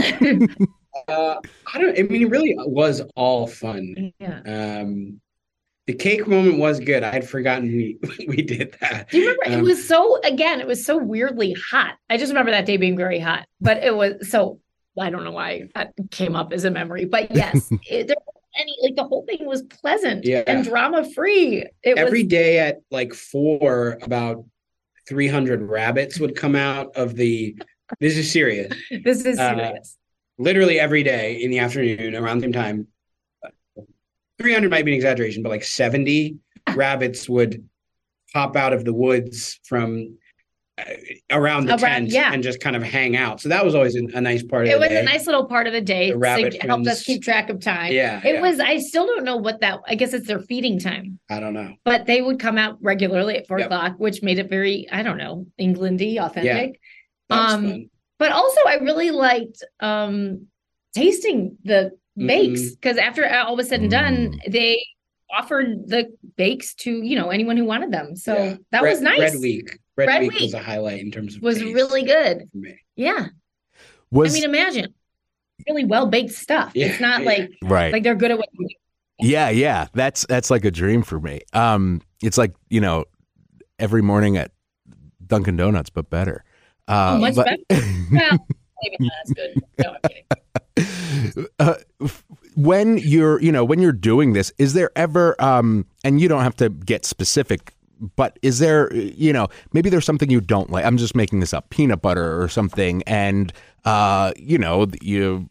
Uh, I don't. I mean, it really was all fun. Yeah. Um, the cake moment was good. I had forgotten we we did that. Do you remember? Um, it was so again. It was so weirdly hot. I just remember that day being very hot. But it was so. I don't know why that came up as a memory. But yes, it, there wasn't any like the whole thing was pleasant yeah. and drama free. It Every was, day at like four, about three hundred rabbits would come out of the. This is serious. This is uh, serious. Literally every day in the afternoon around the same time, three hundred might be an exaggeration, but like seventy rabbits would pop out of the woods from uh, around the around, tent yeah. and just kind of hang out. So that was always a, a nice part of it the was day. a nice little part of the day. The rabbit so it helped friends. us keep track of time. Yeah. It yeah. was, I still don't know what that, I guess it's their feeding time. I don't know. But they would come out regularly at four Yep. o'clock, which made it very, I don't know, Englandy, authentic. That was um, fun. But also I really liked um, tasting the bakes because after all was said and done, they offered the bakes to, you know, anyone who wanted them. So Yeah. that Red, was nice. Red Week. Red, Red Week, Week was a highlight in terms of was taste really good. for me. Yeah. Was I mean, imagine really well baked stuff. Yeah, It's not yeah. like right. like they're good at what they do. Yeah, yeah. That's that's like a dream for me. Um, it's like, you know, every morning at Dunkin' Donuts, but better. Uh, Oh, much but, better. Well, maybe not as good. No, I'm kidding. uh, f- when you're, you know, when you're doing this, is there ever, um, and you don't have to get specific, but is there, you know, maybe there's something you don't like. I'm just making this up, peanut butter or something, and uh, you know, you.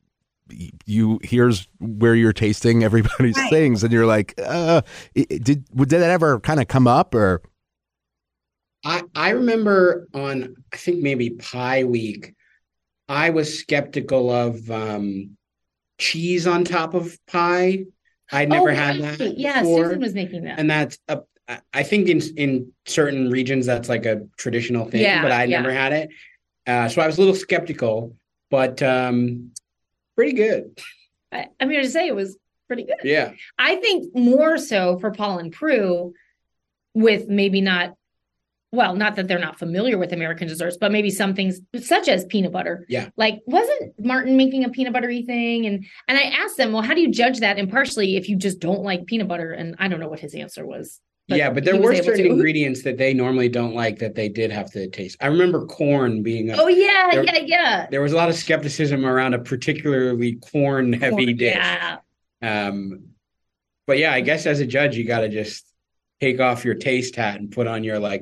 You here's where you're tasting everybody's Right. things, and you're like, uh, it- did did that ever kind of come up or? I, I remember on, I think maybe Pie Week, I was skeptical of um, cheese on top of pie. I'd never Oh, had right. that Yeah, before. Susan was making that. And that's, a, I think in in certain regions, that's like a traditional thing, Yeah, but I'd yeah. never had it. Uh, so I was a little skeptical, but um, pretty good. I, I'm here to say it was pretty good. Yeah. I think more so for Paul and Prue with maybe not, well, not that they're not familiar with American desserts, but maybe some things such as peanut butter. Yeah. Like, wasn't Martin making a peanut buttery thing? And and I asked them, well, how do you judge that impartially if you just don't like peanut butter? And I don't know what his answer was. Yeah, but there he was were able certain to. ingredients that they normally don't like that they did have to taste. I remember corn being a, Oh, yeah, There- yeah, yeah. there was a lot of skepticism around a particularly corn heavy Corn, dish. Yeah. Um, but yeah, I guess as a judge, you got to just take off your taste hat and put on your like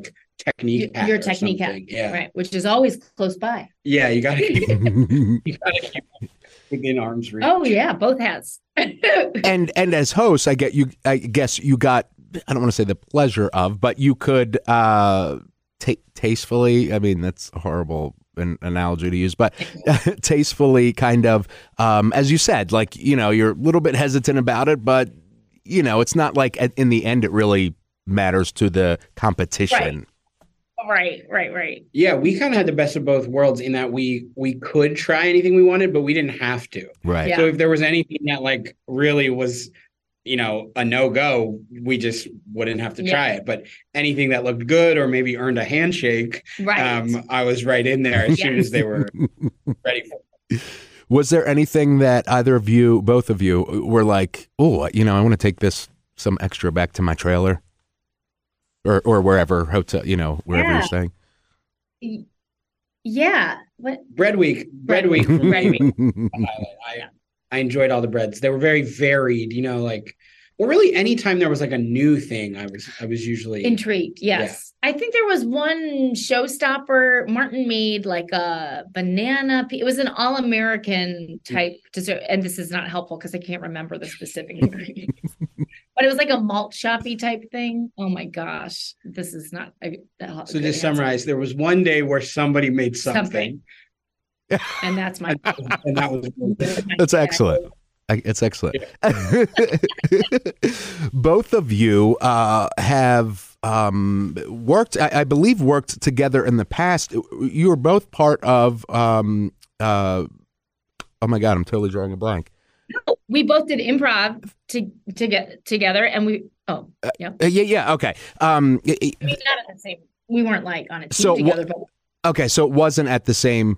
technique Your, hat your or technique hat, something. Yeah. right? Which is always close by. Yeah, you gotta keep it, you gotta keep it within arm's reach. Oh yeah, both hats. and and as host, I get you. I guess you got. I don't want to say the pleasure of, but you could uh, ta tastefully. I mean, that's a horrible an analogy to use, but tastefully, kind of, um, as you said, like you know, you're a little bit hesitant about it, but you know, it's not like in the end it really matters to the competition. Right, right, right. Yeah, we kind of had the best of both worlds in that we we could try anything we wanted, but we didn't have to. Right. Yeah. So if there was anything that like really was, you know, a no-go, we just wouldn't have to try Yeah. it. But anything that looked good or maybe earned a handshake, Right. um, I was right in there as soon Yes. as they were ready for it. Was there anything that either of you, both of you, were like, oh, you know, I want to take this some extra back to my trailer? Or or wherever hotel, you know, wherever Yeah. you're staying. Y- Yeah. What? Bread week, bread Bread week. week. for me Bread week. was a highlight. I, I enjoyed all the breads. They were very varied, you know, like, well, really anytime there was like a new thing, I was, I was usually Intrigued. Yes. I think there was one showstopper. Martin made like a banana. pe- It was an all American type dessert. And this is not helpful because I can't remember the specific ingredients. But it was like a malt shoppy type thing. Oh my gosh. This is not a, a So good to answer. summarize, there was one day where somebody made something, Something. And that's my and that was That's excellent. I- It's excellent. Both of you uh, have um, worked, I, I believe, worked together in the past. You were both part of. Um, uh, oh my God, I'm totally drawing a blank. we both did improv to to get together and we oh yeah. Uh, yeah, yeah, okay. Um, y- y- I mean, not at the same we weren't like on a team So wha- together, but okay, so it wasn't at the same.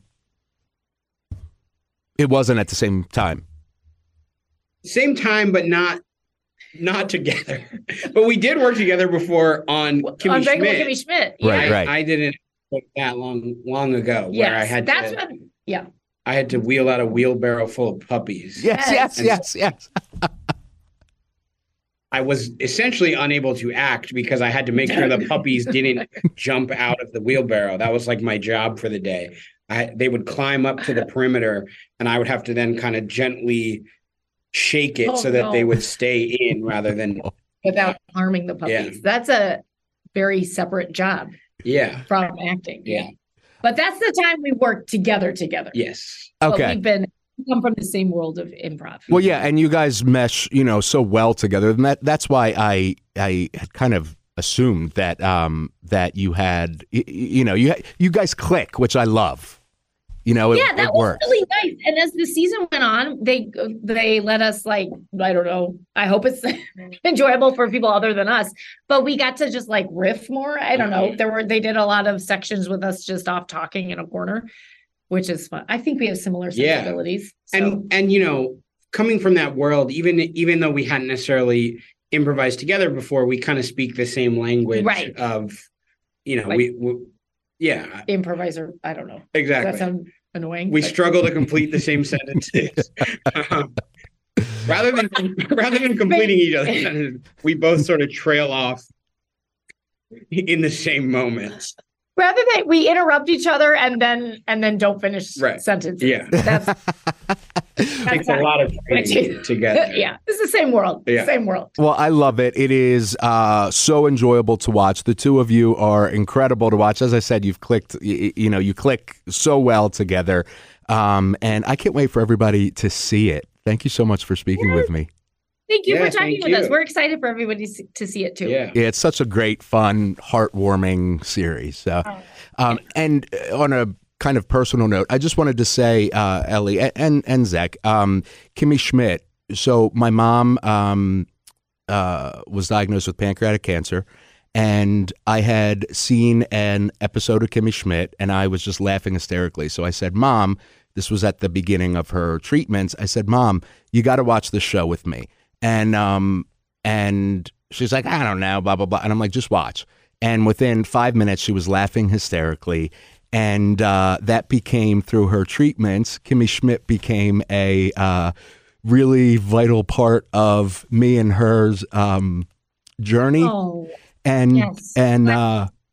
It wasn't at the same time. same time, but not not together. But we did work together before on Kimmy on Unbreakable Schmidt. Kimmy Schmidt. Right, Yeah. right. I didn't work that long long ago Yes. where I had that's to what yeah. I had to wheel out a wheelbarrow full of puppies. Yes, yes, Yes. yes, yes. I was essentially unable to act because I had to make sure the puppies didn't jump out of the wheelbarrow. That was like my job for the day. I, they would climb up to the perimeter and I would have to then kind of gently shake it Oh, so that no. they would stay in rather than, Without harming the Yeah. puppies. That's a very separate job yeah. from acting. Yeah. But that's the time we worked together together. Yes. But Okay. we've been we come from the same world of improv. Well, yeah, and you guys mesh, you know, so well together, and that that's why I I had kind of assumed that um that you had y- y- you know you you guys click, which I love. You know, it, yeah, that it was works. really nice. And as the season went on, they they let us like I don't know. I hope it's enjoyable for people other than us. But we got to just like riff more. I don't know. There were they did a lot of sections with us just off talking in a corner, which is fun. I think we have similar Yeah. sensibilities. So. And and you know, coming from that world, even even though we hadn't necessarily improvised together before, we kind of speak the same language Right. of, you know, Like- we, we yeah, improviser. I don't know. Does exactly. that sound annoying? We But- struggle to complete the same sentences. Um, rather than rather than completing each other's sentences, we both sort of trail off in the same moments. rather than we interrupt each other and then and then don't finish Right. sentences. Yeah. That's, It takes that's a lot of Which training is- together. yeah. It's the same world. Yeah. Same world. Well, I love it. It is uh, so enjoyable to watch. The two of you are incredible to watch. As I said, you've clicked, you, you know, you click so well together. Um, and I can't wait for everybody to see it. Thank you so much for speaking with me. Thank you Yeah, for talking thank with us. you. We're excited for everybody s- to see it too. Yeah. Yeah, it's such a great, fun, heartwarming series. So, um, and on a kind of personal note, I just wanted to say, uh, Ellie and and, and Zach, um, Kimmy Schmidt. So my mom um, uh, was diagnosed with pancreatic cancer, and I had seen an episode of Kimmy Schmidt, and I was just laughing hysterically. So I said, "Mom," this was at the beginning of her treatments. I said, "Mom, you got to watch this show with me." And um and she's like, I don't know, blah blah blah. And I'm like, just watch. And within five minutes, she was laughing hysterically. And uh, that became, through her treatments, Kimmy Schmidt became a uh, really vital part of me and hers um, journey. Oh, and yes. and uh,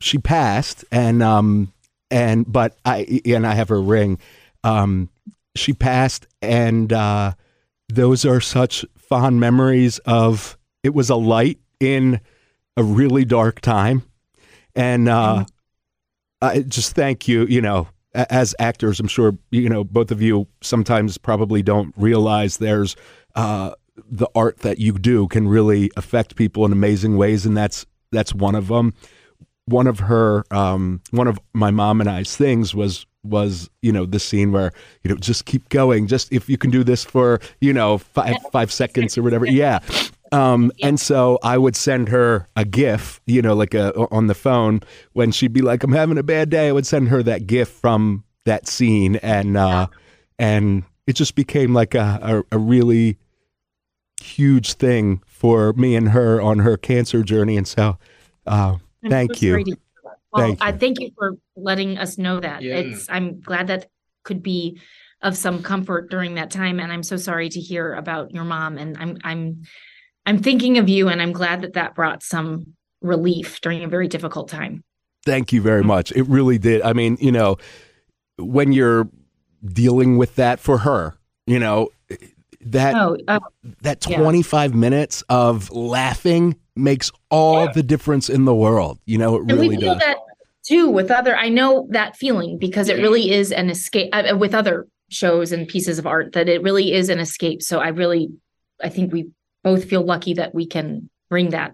she passed, and um, and but I and I have her ring. Um, she passed, and uh, those are such fond memories of. It was a light in a really dark time, and uh, I just thank you. You know, as actors, I'm sure you know both of you sometimes probably don't realize there's uh, the art that you do can really affect people in amazing ways, and that's that's one of them. One of her, um, one of my mom and I's things was was you know the scene where you know just keep going, just if you can do this for you know five five seconds or whatever, yeah. Um, and so I would send her a GIF, you know, like a on the phone when she'd be like, "I'm having a bad day." I would send her that GIF from that scene, and uh, and it just became like a, a a really huge thing for me and her on her cancer journey. And so, uh, thank so you. To, well, thank I you. thank you for letting us know that. Yeah. It's I'm glad that could be of some comfort during that time, and I'm so sorry to hear about your mom. And I'm I'm. I'm thinking of you, and I'm glad that that brought some relief during a very difficult time. Thank you very much. It really did. I mean, you know, when you're dealing with that for her, you know, that Oh, oh that yeah. twenty-five minutes of laughing makes all Yeah. the difference in the world. You know, it and really we feel does. that too with other. I know that feeling because it really is an escape uh, with other shows and pieces of art. That it really is an escape. So I really, I think we both feel lucky that we can bring that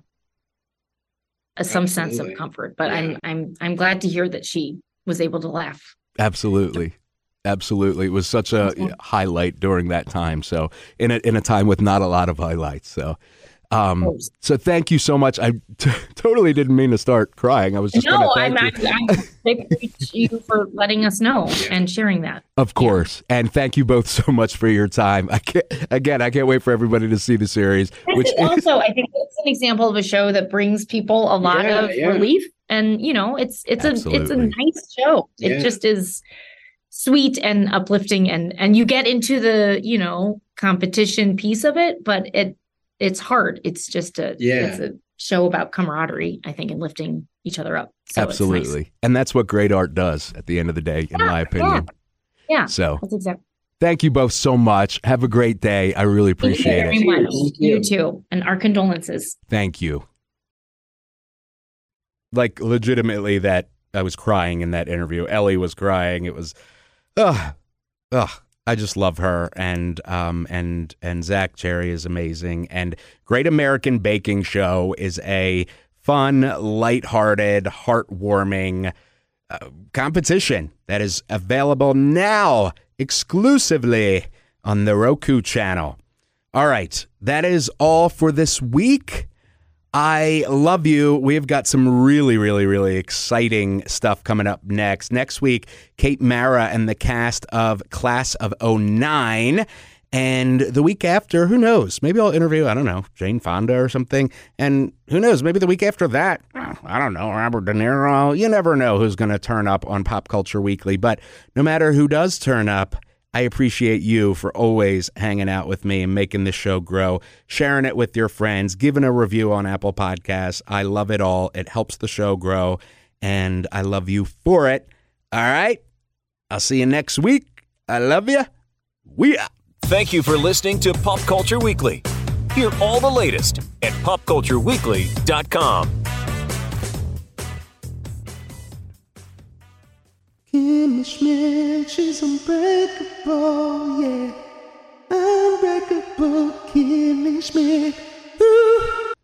uh, some sense Absolutely. of comfort. But Yeah. I'm I'm I'm glad to hear that she was able to laugh. Absolutely. Absolutely. It was such a Okay. highlight during that time. So in a, in a time with not a lot of highlights. So, um, Of course. so thank you so much. I t- totally didn't mean to start crying. I was just going No, to I'm, thank I'm, you. I'm thankful to you for letting us know and sharing that. Of course. And thank you both so much for your time. I can't, again, I can't wait for everybody to see the series, which It's also, I think it's an example of a show that brings people a lot Yeah, of yeah. relief, and you know, it's it's a it's a Absolutely. nice show. It Yeah. just is sweet and uplifting, and and you get into the you know competition piece of it, but it it's hard. It's just a Yeah. it's a show about camaraderie, I think, and lifting each other up. So it's nice. absolutely. And that's what great art does at the end of the day, in Yeah, my opinion. Yeah, So that's exactly. thank you both so much. Have a great day. I really appreciate Thank it. you very much. Thank You you. too, and our condolences. Thank you. Like legitimately that I was crying in that interview. Ellie was crying. It was, ugh, ugh. I just love her, and um and and Zach Cherry is amazing. And Great American Baking Show is a fun, lighthearted, heartwarming uh, competition that is available now exclusively on the Roku channel. All right, that is all for this week. I love you. We've got some really, really, really exciting stuff coming up next. Next week, Kate Mara and the cast of Class of oh nine. And the week after, who knows? Maybe I'll interview, I don't know, Jane Fonda or something. And who knows? Maybe the week after that, I don't know, Robert De Niro. You never know who's going to turn up on Pop Culture Weekly. But no matter who does turn up, I appreciate you for always hanging out with me and making this show grow, sharing it with your friends, giving a review on Apple Podcasts. I love it all. It helps the show grow, and I love you for it. All right? I'll see you next week. I love you. We out. Thank you for listening to Pop Culture Weekly. Hear all the latest at pop culture weekly dot com. Kimmy Schmidt, she's unbreakable, yeah. Unbreakable Kimmy Schmidt. Ooh.